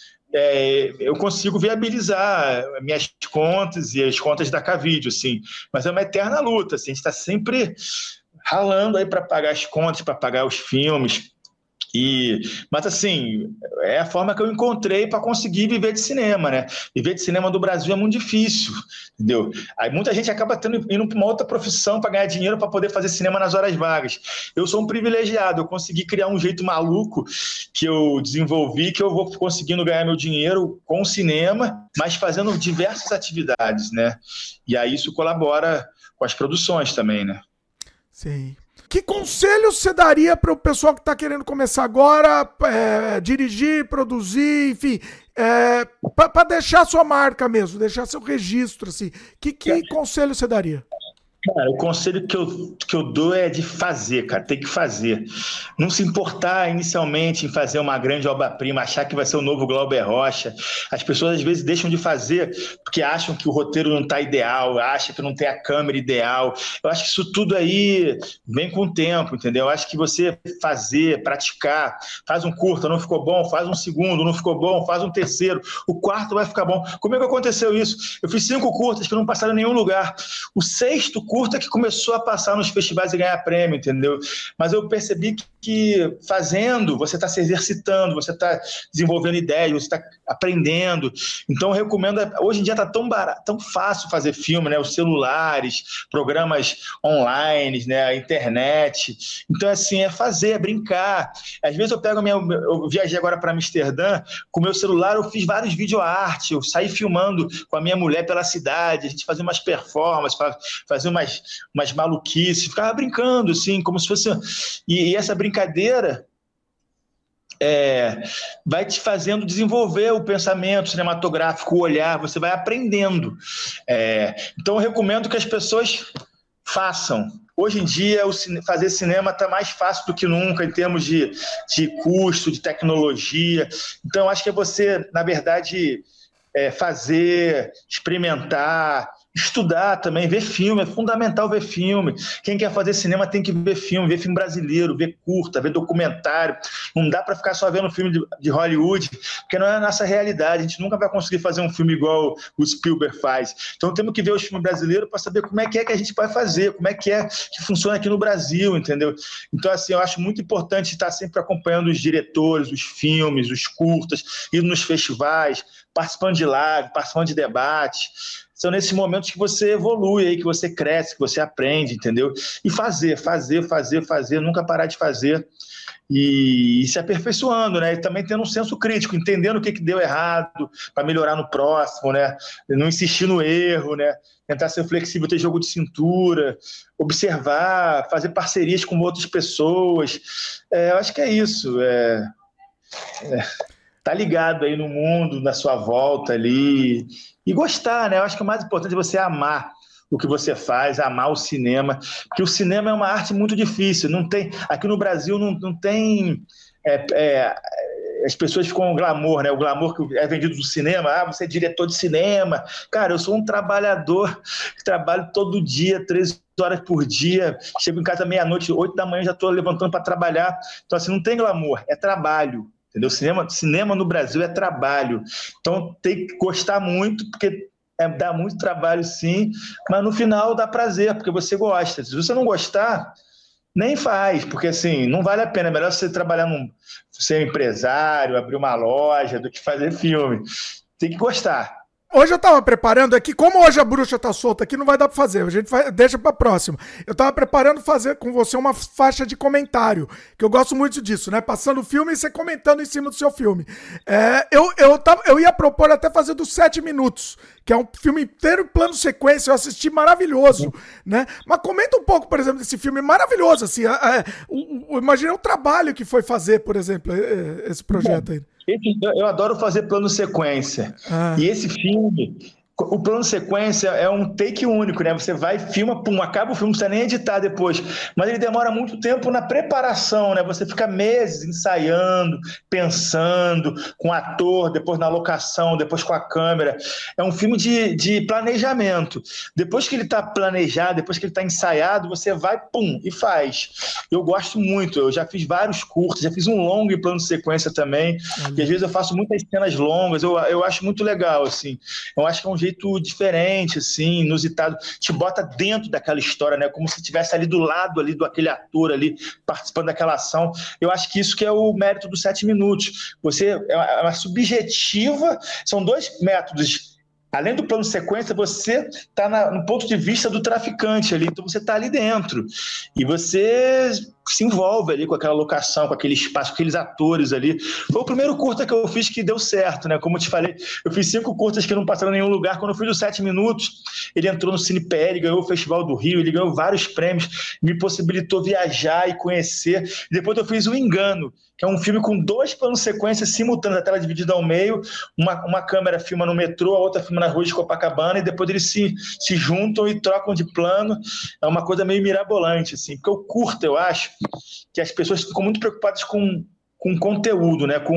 eu consigo viabilizar minhas contas e as contas da Cavídeo, assim, mas é uma eterna luta, assim, a gente está sempre ralando aí para pagar as contas, para pagar os filmes. Mas assim, é a forma que eu encontrei para conseguir viver de cinema, né? Viver de cinema do Brasil é muito difícil, entendeu? Aí muita gente acaba indo para uma outra profissão para ganhar dinheiro para poder fazer cinema nas horas vagas. Eu sou um privilegiado, eu consegui criar um jeito maluco que eu desenvolvi, que eu vou conseguindo ganhar meu dinheiro com o cinema, mas fazendo diversas atividades, né? E aí isso colabora com as produções também, né? Sim. Que conselho você daria para o pessoal que está querendo começar agora, dirigir, produzir, enfim, para deixar sua marca mesmo, deixar seu registro, assim? Que conselho você daria? Cara, o conselho que eu dou é de fazer, cara, tem que fazer. Não se importar inicialmente em fazer uma grande obra-prima, achar que vai ser o novo Glauber Rocha. As pessoas às vezes deixam de fazer porque acham que o roteiro não está ideal, acham que não tem a câmera ideal. Eu acho que isso tudo aí vem com o tempo, entendeu? Eu acho que você fazer, praticar, faz um curta, não ficou bom, faz um segundo, não ficou bom, faz um terceiro, o quarto vai ficar bom. Comigo aconteceu isso. Eu fiz 5 curtas que não passaram em nenhum lugar. O 6º curta que começou a passar nos festivais e ganhar prêmio, entendeu? Mas eu percebi que fazendo, você está se exercitando, você está desenvolvendo ideias, você está aprendendo. Então eu recomendo, hoje em dia está tão barato, tão fácil fazer filme, né? Os celulares, programas online, né? A internet. Então assim, é fazer, é brincar. Às vezes eu viajei agora para Amsterdã, com o meu celular eu fiz vários videoarte, eu saí filmando com a minha mulher pela cidade, a gente fazia umas performances, fazia umas maluquices, ficava brincando, assim, como se fosse... E essa brincadeira vai te fazendo desenvolver o pensamento cinematográfico, o olhar, você vai aprendendo. Então, eu recomendo que as pessoas façam. Hoje em dia, fazer cinema está mais fácil do que nunca, em termos de custo, de tecnologia. Então, acho que é você, na verdade... fazer, experimentar, estudar também, ver filme, é fundamental ver filme. Quem quer fazer cinema tem que ver filme brasileiro, ver curta, ver documentário. Não dá para ficar só vendo filme de Hollywood, porque não é a nossa realidade. A gente nunca vai conseguir fazer um filme igual o Spielberg faz. Então temos que ver os filmes brasileiros para saber como é que a gente vai fazer, como é que funciona aqui no Brasil, entendeu? Então, assim, eu acho muito importante estar sempre acompanhando os diretores, os filmes, os curtas, indo nos festivais, participando de live, participando de debate. São nesses momentos que você evolui, aí, que você cresce, que você aprende, entendeu? E fazer, nunca parar de fazer e se aperfeiçoando, né? E também tendo um senso crítico, entendendo o que deu errado para melhorar no próximo, né? Não insistir no erro, né? Tentar ser flexível, ter jogo de cintura, observar, fazer parcerias com outras pessoas. Eu acho que é isso. Tá ligado aí no mundo, na sua volta ali. E gostar, né? Eu acho que o mais importante é você amar o que você faz, amar o cinema, porque o cinema é uma arte muito difícil. Não tem, aqui no Brasil não tem... as pessoas ficam com glamour, né? O glamour que é vendido do cinema. Você é diretor de cinema. Cara, eu sou um trabalhador que trabalho todo dia, 13 horas por dia. Chego em casa meia-noite, 8 da manhã, já estou levantando para trabalhar. Então, assim, não tem glamour, é trabalho. Entendeu? Cinema no Brasil é trabalho. Então tem que gostar muito, porque dá muito trabalho sim, mas no final dá prazer, porque você gosta. Se você não gostar, nem faz, porque assim, não vale a pena. É melhor você trabalhar ser empresário, abrir uma loja, do que fazer filme. Tem que gostar. Hoje eu tava preparando aqui, como hoje a bruxa tá solta aqui, não vai dar pra fazer, a gente deixa pra próxima. Eu tava preparando fazer com você uma faixa de comentário, que eu gosto muito disso, né? Passando o filme e você comentando em cima do seu filme. Eu ia propor até fazer dos 7 minutos, que é um filme inteiro em plano sequência, eu assisti maravilhoso, né? Mas comenta um pouco, por exemplo, desse filme maravilhoso, assim, imagina o trabalho que foi fazer, por exemplo, esse projeto aí. Eu adoro fazer plano sequência. E esse filme, o plano sequência é um take único, né? Você vai, filma, pum, acaba o filme, não precisa nem editar depois. Mas ele demora muito tempo na preparação, né? Você fica meses ensaiando, pensando, com o ator, depois na locação, depois com a câmera. É um filme de planejamento. Depois que ele está planejado, depois que ele está ensaiado, você vai, pum, e faz. Eu gosto muito. Eu já fiz vários curtos, já fiz um longo em plano sequência também. E às vezes eu faço muitas cenas longas. Eu acho muito legal, assim. Eu acho que é um jeito diferente, assim, inusitado, te bota dentro daquela história, né? Como se estivesse ali do lado ali do aquele ator ali participando daquela ação. Eu acho que isso que é o mérito dos 7 minutos. É uma subjetiva, são 2 métodos. Além do plano sequência, você está no ponto de vista do traficante ali, então você está ali dentro e você se envolve ali com aquela locação, com aquele espaço, com aqueles atores ali. Foi o primeiro curta que eu fiz que deu certo, né? Como eu te falei, eu fiz 5 curtas que não passaram em nenhum lugar. Quando eu fiz os 7 minutos, ele entrou no CinePL, ganhou o Festival do Rio, ele ganhou vários prêmios, me possibilitou viajar e conhecer. Depois eu fiz O Engano, que é um filme com 2 planos sequências simultâneos, a tela dividida ao meio, uma câmera filma no metrô, a outra filma na rua de Copacabana, e depois eles se juntam e trocam de plano. É uma coisa meio mirabolante, assim, porque o curta, eu acho que as pessoas ficam muito preocupadas com conteúdo, né?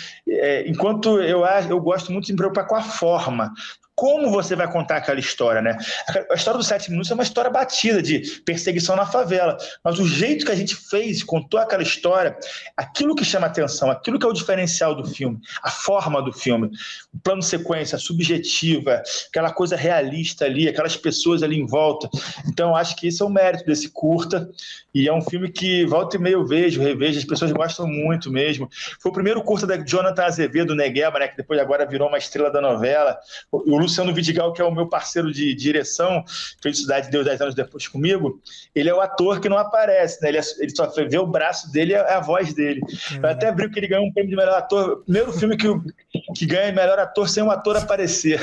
Enquanto eu gosto muito de me preocupar com a forma. Como você vai contar aquela história, né? A história dos 7 minutos é uma história batida de perseguição na favela, mas o jeito que a gente contou aquela história, aquilo que chama atenção, aquilo que é o diferencial do filme, a forma do filme, o plano sequência, subjetiva, aquela coisa realista ali, aquelas pessoas ali em volta. Então, eu acho que esse é o mérito desse curta, e é um filme que volta e meia eu revejo, as pessoas gostam muito mesmo. Foi o primeiro curta da Jonathan Azevedo, Negueba, né, que depois agora virou uma estrela da novela. O Luciano Vidigal, que é o meu parceiro de direção, fez Cidade de Deus 10 anos depois comigo, ele é o ator que não aparece, né? Ele só vê o braço dele, é a voz dele. Eu até brinco que ele ganhou um prêmio de melhor ator, o primeiro filme que ganha melhor ator sem um ator aparecer.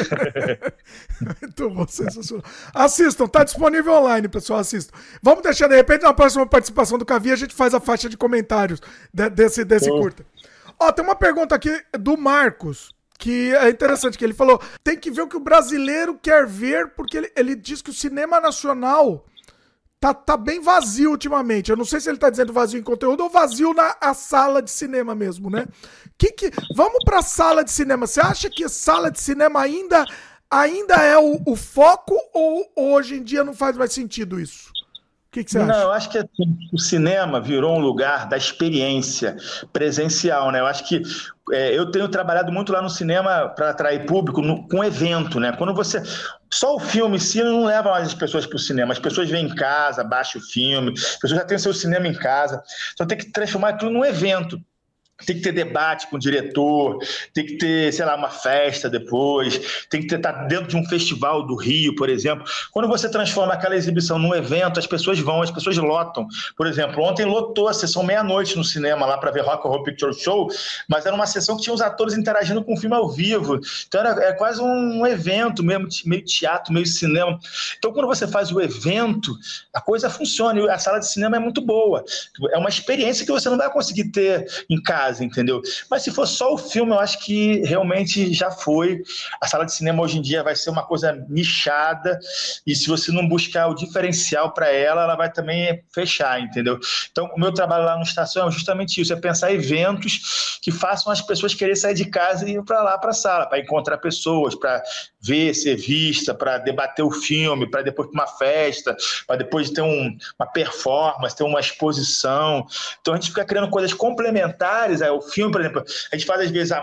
Muito bom, sensacional. Assistam, tá disponível online, pessoal, assistam. Vamos deixar, de repente, na próxima participação do Cavi, a gente faz a faixa de comentários desse curta. Tem uma pergunta aqui do Marcos, que é interessante, que ele falou, tem que ver o que o brasileiro quer ver, porque ele diz que o cinema nacional tá bem vazio ultimamente. Eu não sei se ele tá dizendo vazio em conteúdo ou vazio na sala de cinema mesmo, né? Vamos pra sala de cinema. Você acha que sala de cinema ainda ainda é o foco ou hoje em dia não faz mais sentido isso? O que você acha? Não, eu acho que assim, o cinema virou um lugar da experiência presencial, né? Eu acho que eu tenho trabalhado muito lá no cinema para atrair público com evento, né? Quando você... Só o filme em si não leva mais as pessoas para o cinema. As pessoas vêm em casa, baixam o filme, as pessoas já têm o seu cinema em casa. Então tem que transformar tudo num evento. Tem que ter debate com o diretor, tem que ter, sei lá, uma festa depois, tem que estar dentro de um festival do Rio, por exemplo. Quando você transforma aquela exibição num evento, as pessoas vão, as pessoas lotam. Por exemplo, ontem lotou a sessão meia-noite no cinema lá para ver Rock Horror Picture Show, mas era uma sessão que tinha os atores interagindo com o filme ao vivo. Então era quase um evento, meio teatro, meio cinema. Então quando você faz o evento, a coisa funciona e a sala de cinema é muito boa. É uma experiência que você não vai conseguir ter em casa, entendeu? Mas se for só o filme, eu acho que realmente já foi. A sala de cinema hoje em dia vai ser uma coisa nichada e se você não buscar o diferencial para ela, ela vai também fechar, entendeu? Então, o meu trabalho lá no Estação é justamente isso, é pensar eventos que façam as pessoas querer sair de casa e ir para lá, para a sala, para encontrar pessoas, para ver, ser vista, para debater o filme, para depois ter uma festa, para depois ter uma performance, ter uma exposição. Então, a gente fica criando coisas complementares. O filme, por exemplo, a gente faz às vezes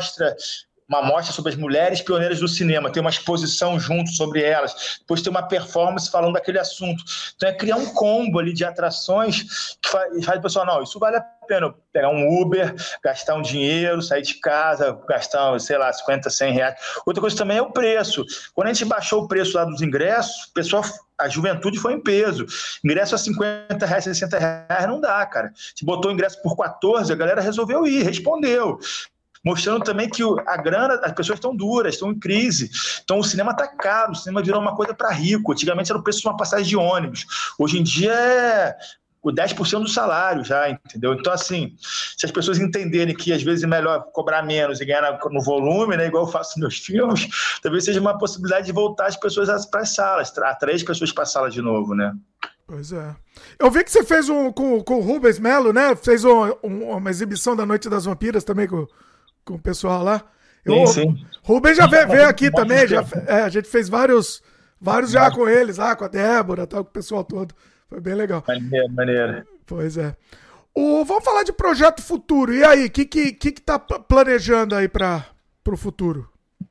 uma mostra sobre as mulheres pioneiras do cinema, tem uma exposição junto sobre elas, depois tem uma performance falando daquele assunto. Então é criar um combo ali de atrações que faz o pessoal, não, isso vale a pena eu pegar um Uber, gastar um dinheiro, sair de casa, gastar, sei lá, 50, 100 reais. Outra coisa também é o preço. Quando a gente baixou o preço lá dos ingressos, o pessoal, a juventude foi em peso. Ingresso a 50 reais, 60 reais não dá, cara. Se botou o ingresso por 14, a galera resolveu ir, respondeu. Mostrando também que a grana, as pessoas estão duras, estão em crise. Então o cinema está caro, o cinema virou uma coisa para rico. Antigamente era o preço de uma passagem de ônibus. Hoje em dia é o 10% do salário já, entendeu? Então, assim, se as pessoas entenderem que às vezes é melhor cobrar menos e ganhar no volume, né, igual eu faço nos meus filmes, talvez seja uma possibilidade de voltar as pessoas para as salas, atrair as pessoas para a sala de novo, né? Pois é. Eu vi que você fez com o Rubens Melo, né? Fez uma exibição da Noite das Vampiras também com o pessoal lá. Sim. Rubens já veio aqui também, a gente fez vários já com eles, lá com a Débora, tal, com o pessoal todo. Foi bem legal. Maneiro. Pois é. Vamos falar de projeto futuro. E aí, o que tá planejando aí para o futuro?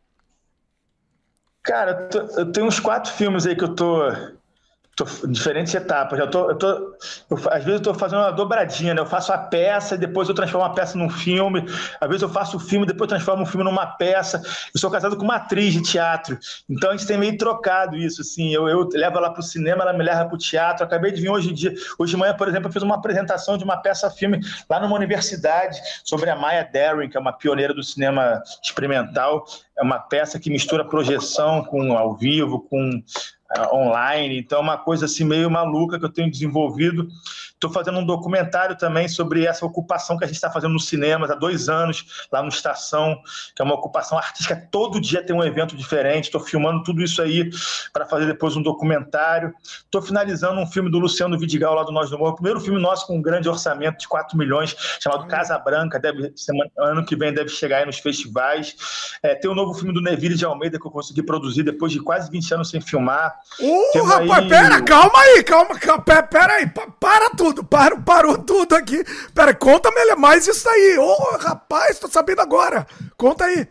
Cara, eu tenho uns 4 filmes aí que eu tô em diferentes etapas. Às vezes eu estou fazendo uma dobradinha, né? Eu faço a peça e depois eu transformo a peça num filme. Às vezes eu faço o filme e depois eu transformo o filme numa peça. Eu sou casado com uma atriz de teatro, então a gente tem meio trocado isso, assim. Eu levo ela para o cinema, ela me leva para o teatro. Acabei de vir hoje de manhã, por exemplo, eu fiz uma apresentação de uma peça-filme lá numa universidade sobre a Maya Deren, que é uma pioneira do cinema experimental. É uma peça que mistura projeção com ao vivo, com online, então é uma coisa assim meio maluca que eu tenho desenvolvido. Estou fazendo um documentário também sobre essa ocupação que a gente está fazendo nos cinemas há 2 anos, lá no Estação, que é uma ocupação artística, todo dia tem um evento diferente. Estou filmando tudo isso aí para fazer depois um documentário. Estou finalizando um filme do Luciano Vidigal, lá do Nós do Morro, o primeiro filme nosso com um grande orçamento de 4 milhões, chamado Casa Branca, ano que vem deve chegar aí nos festivais. Tem um novo filme do Neville de Almeida que eu consegui produzir depois de quase 20 anos sem filmar. Rapaz, calma, pera aí, para tudo, parou tudo aqui. Pera, conta mais isso aí. Rapaz, tô sabendo agora. Conta aí.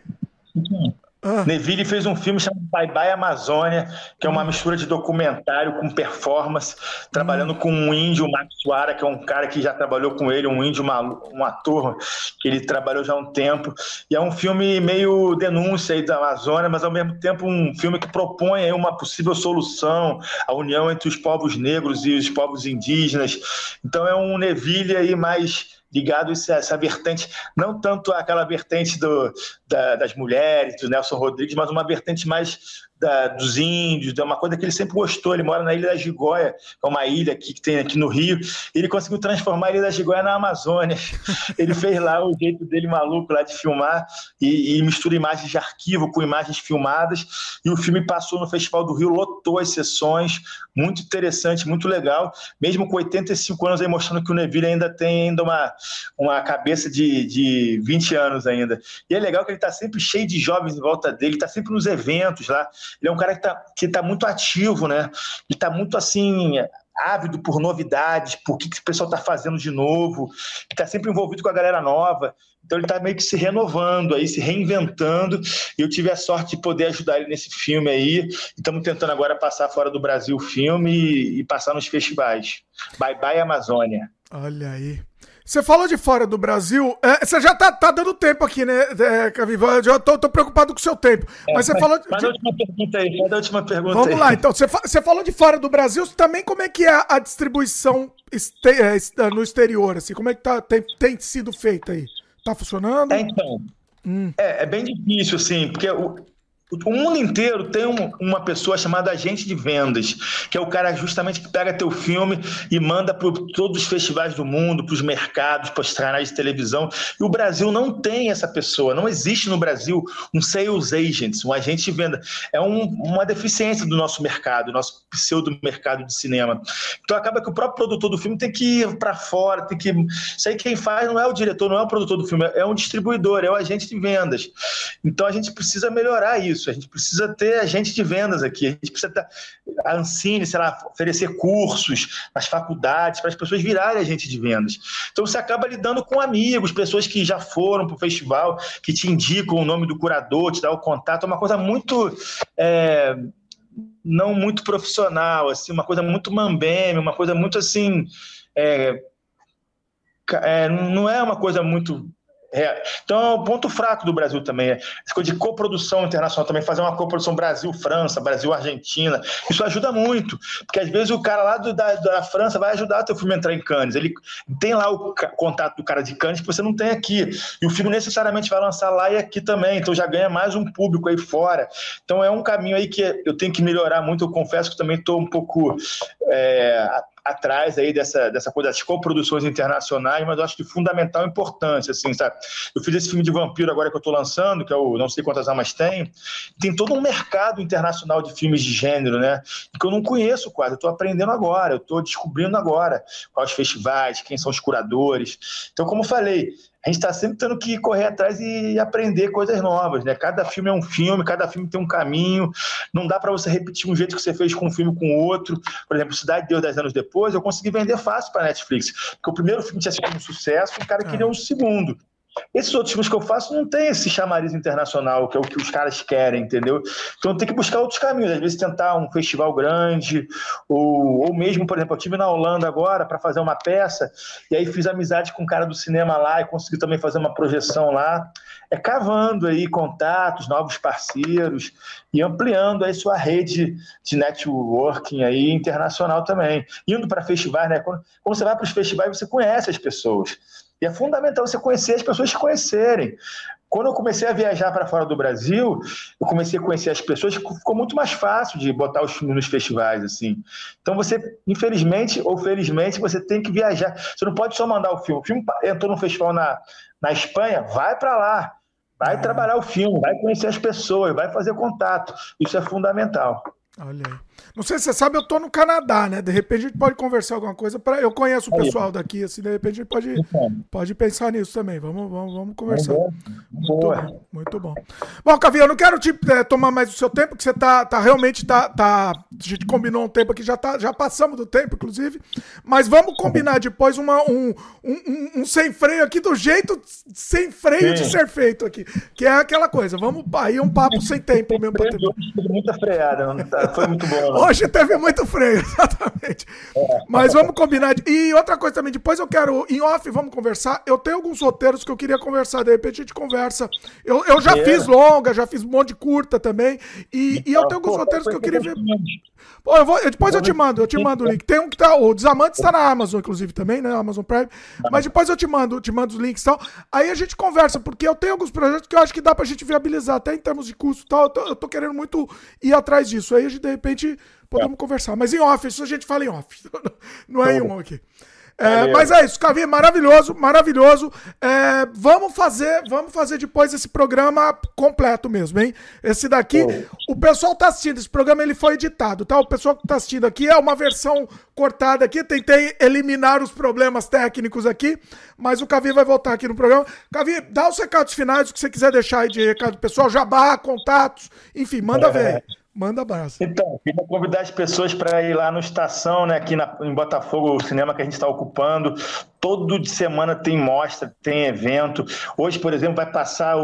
Neville fez um filme chamado Bye Bye Amazônia, que é uma mistura de documentário com performance, trabalhando com um índio, o Maxuara, que é um cara que já trabalhou com ele, um índio, um ator que ele trabalhou já há um tempo. E é um filme meio denúncia aí da Amazônia, mas ao mesmo tempo um filme que propõe aí uma possível solução, a união entre os povos negros e os povos indígenas. Então é um Neville aí mais ligado a essa vertente, não tanto aquela vertente das mulheres, do Nelson Rodrigues, mas uma vertente mais dos índios, é uma coisa que ele sempre gostou. Ele mora na Ilha da Gigoia, que é uma ilha que tem aqui no Rio, e ele conseguiu transformar a Ilha da Gigoia na Amazônia. Ele fez lá o jeito dele maluco lá de filmar e mistura imagens de arquivo com imagens filmadas, e o filme passou no Festival do Rio, lotou as sessões, muito interessante, muito legal, mesmo com 85 anos aí, mostrando que o Neville ainda tem uma cabeça de 20 anos ainda. E é legal que ele tá sempre cheio de jovens em volta dele, tá sempre nos eventos lá. Ele é um cara que tá muito ativo, né? Ele tá muito, assim, ávido por novidades, por que o pessoal tá fazendo de novo. Ele tá sempre envolvido com a galera nova. Então ele tá meio que se renovando aí, se reinventando, e eu tive a sorte de poder ajudar ele nesse filme aí, e estamos tentando agora passar fora do Brasil o filme e passar nos festivais. Bye Bye Amazônia. Olha aí. Você falou de fora do Brasil, você já tá dando tempo aqui, né, Caviva? Eu já tô preocupado com o seu tempo. Mas você falou... Faz a última pergunta aí, faz a última pergunta Vamos aí. lá, então. Você falou de fora do Brasil, também como é que é a distribuição no exterior, assim? Como é que tem sido feita aí? Tá funcionando? Então, é bem difícil, assim, porque o mundo inteiro tem uma pessoa chamada agente de vendas, que é o cara justamente que pega teu filme e manda para todos os festivais do mundo, para os mercados, para os canais de televisão. E o Brasil não tem essa pessoa, não existe no Brasil um sales agent, um agente de venda. É uma deficiência do nosso mercado, nosso pseudo-mercado de cinema. Então acaba que o próprio produtor do filme tem que ir para fora, tem que... Isso aí quem faz não é o diretor, não é o produtor do filme, é um distribuidor, é o agente de vendas. Então a gente precisa melhorar isso. A gente precisa ter agente de vendas aqui, a gente precisa ter a Ancine, sei lá, oferecer cursos nas faculdades para as pessoas virarem agente de vendas. Então você acaba lidando com amigos, pessoas que já foram para o festival, que te indicam o nome do curador, te dá o contato, é uma coisa muito... não muito profissional, assim, uma coisa muito mambeme, uma coisa muito assim... não é uma coisa muito... Então é o ponto fraco do Brasil também, essa coisa de coprodução internacional também, fazer uma coprodução Brasil-França, Brasil-Argentina, isso ajuda muito, porque às vezes o cara lá da França vai ajudar o teu filme a entrar em Cannes, ele tem lá o contato do cara de Cannes que você não tem aqui, e o filme necessariamente vai lançar lá e aqui também, então já ganha mais um público aí fora. Então é um caminho aí que eu tenho que melhorar muito, eu confesso que também estou um pouco atrás aí dessa coisa das coproduções internacionais, mas eu acho de fundamental importância, assim, sabe? Eu fiz esse filme de vampiro agora que eu estou lançando, que é o Não Sei Quantas Almas Tem todo um mercado internacional de filmes de gênero, né? Que eu não conheço quase, eu estou aprendendo agora, eu estou descobrindo agora quais os festivais, quem são os curadores. Então, como eu falei, a gente está sempre tendo que correr atrás e aprender coisas novas, né? Cada filme é um filme, cada filme tem um caminho, não dá para você repetir um jeito que você fez com um filme com outro. Por exemplo, Cidade de Deus 10 anos depois, eu consegui vender fácil para a Netflix, porque o primeiro filme tinha sido um sucesso, o cara queria um segundo. Esses outros filmes que eu faço não tem esse chamariz internacional, que é o que os caras querem, entendeu? Então tem que buscar outros caminhos, às vezes tentar um festival grande, ou mesmo, por exemplo, eu estive na Holanda agora para fazer uma peça, e aí fiz amizade com um cara do cinema lá e consegui também fazer uma projeção lá, cavando aí contatos, novos parceiros e ampliando aí sua rede de networking aí internacional também. Indo para festivais, né? Quando você vai para os festivais, você conhece as pessoas. E é fundamental você conhecer as pessoas te conhecerem. Quando eu comecei a viajar para fora do Brasil, eu comecei a conhecer as pessoas, ficou muito mais fácil de botar os filmes nos festivais, assim. Então você, infelizmente ou felizmente, você tem que viajar. Você não pode só mandar o filme. O filme entrou num festival na Espanha, vai para lá. Vai trabalhar o filme, vai conhecer as pessoas, vai fazer contato. Isso é fundamental. Olha aí. Não sei se você sabe, eu tô no Canadá, né? De repente a gente pode conversar alguma coisa. Eu conheço o pessoal daqui, assim, de repente a gente pode pensar nisso também. Vamos conversar. Muito bom, muito bom. Bom, Cavinha, eu não quero tomar mais o seu tempo, porque você realmente a gente combinou um tempo aqui, já passamos do tempo, inclusive. Mas vamos combinar depois um sem freio aqui, do jeito sem freio de ser feito aqui. Que é aquela coisa. Vamos aí um papo sem tempo mesmo. Muita freada, não tá? Foi muito bom. Não. Hoje teve muito freio, exatamente. Mas vamos combinar. E outra coisa também, depois eu quero, em off, vamos conversar. Eu tenho alguns roteiros que eu queria conversar, de repente a gente conversa. Eu já fiz longa, já fiz um monte de curta também. E eu tenho alguns roteiros que eu queria ver. Pô, depois eu te mando o link. Tem um que tá. O Desamantes tá na Amazon, inclusive, também, né? Amazon Prime. Mas depois eu te mando os links e tal. Aí a gente conversa, porque eu tenho alguns projetos que eu acho que dá pra gente viabilizar, até em termos de custo e tal. Eu tô querendo muito ir atrás disso. Aí a gente, de repente, podemos conversar. Mas em off, isso a gente fala em off. Não é em um aqui. Mas é isso, Cavi, maravilhoso, maravilhoso. Vamos fazer depois esse programa completo mesmo, hein? Esse daqui, o pessoal tá assistindo, esse programa ele foi editado, tá? O pessoal que tá assistindo aqui é uma versão cortada aqui, tentei eliminar os problemas técnicos aqui, mas o Cavi vai voltar aqui no programa. Cavi, dá os recados finais, o que você quiser deixar aí de recado pessoal, jabá, contatos, enfim, manda ver. Manda abraço. Então, queria convidar as pessoas para ir lá no Estação, né, aqui em Botafogo, o cinema que a gente está ocupando. Todo de semana tem mostra, tem evento. Hoje, por exemplo, vai passar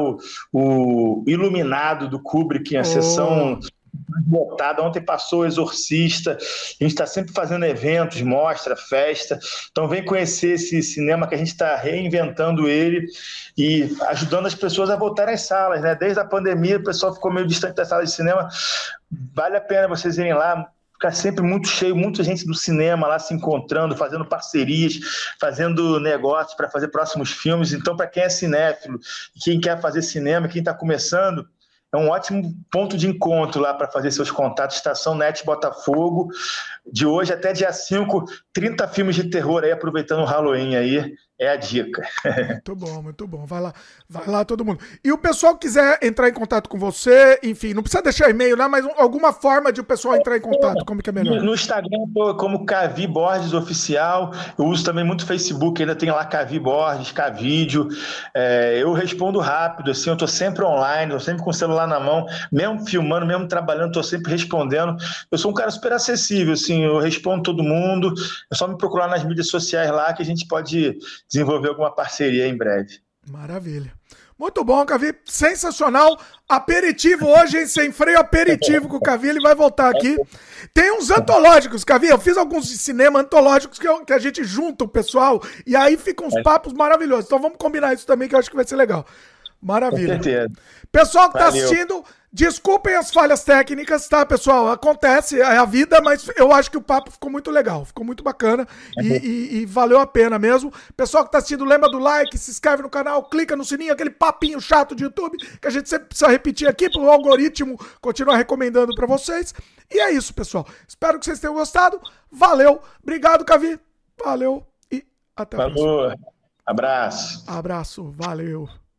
o Iluminado do Kubrick, a sessão lotada. Ontem passou o Exorcista. A gente está sempre fazendo eventos, mostra, festa. Então vem conhecer esse cinema que a gente está reinventando ele e ajudando as pessoas a voltarem às salas, né? Desde a pandemia o pessoal ficou meio distante das salas de cinema. Vale a pena vocês irem lá. Fica sempre muito cheio, muita gente do cinema lá se encontrando, fazendo parcerias, fazendo negócios para fazer próximos filmes. Então, para quem é cinéfilo, quem quer fazer cinema, quem está começando, é um ótimo ponto de encontro lá para fazer seus contatos. Estação NET Botafogo, de hoje até dia 5, 30 filmes de terror aí, aproveitando o Halloween aí, é a dica. Muito bom, muito bom. Vai lá todo mundo. E o pessoal que quiser entrar em contato com você, enfim, não precisa deixar e-mail, né? Mas alguma forma de o pessoal entrar em contato, como que é melhor? No Instagram eu tô como Cavi Borges Oficial, eu uso também muito Facebook, ainda tem lá Cavi Borges, Cavídeo, eu respondo rápido, assim, eu tô sempre online, eu sempre com o celular na mão, mesmo filmando, mesmo trabalhando, tô sempre respondendo. Eu sou um cara super acessível, assim, eu respondo todo mundo, é só me procurar nas mídias sociais lá que a gente pode desenvolver alguma parceria em breve. Maravilha. Muito bom, Cavi. Sensacional. Aperitivo hoje, hein? Sem freio aperitivo com o Cavi. Ele vai voltar aqui. Tem uns antológicos, Cavi. Eu fiz alguns de cinema antológicos que a gente junta o pessoal e aí ficam uns papos maravilhosos. Então vamos combinar isso também que eu acho que vai ser legal. Maravilha. Com certeza. Pessoal que tá assistindo, desculpem as falhas técnicas, tá, pessoal? Acontece, é a vida, mas eu acho que o papo ficou muito legal, ficou muito bacana e valeu a pena mesmo. Pessoal que tá assistindo, lembra do like, se inscreve no canal, clica no sininho, aquele papinho chato de YouTube que a gente sempre precisa repetir aqui pro algoritmo continuar recomendando pra vocês. E é isso, pessoal. Espero que vocês tenham gostado. Valeu. Obrigado, Cavi. Valeu e até a próxima. Abraço. Abraço. Valeu.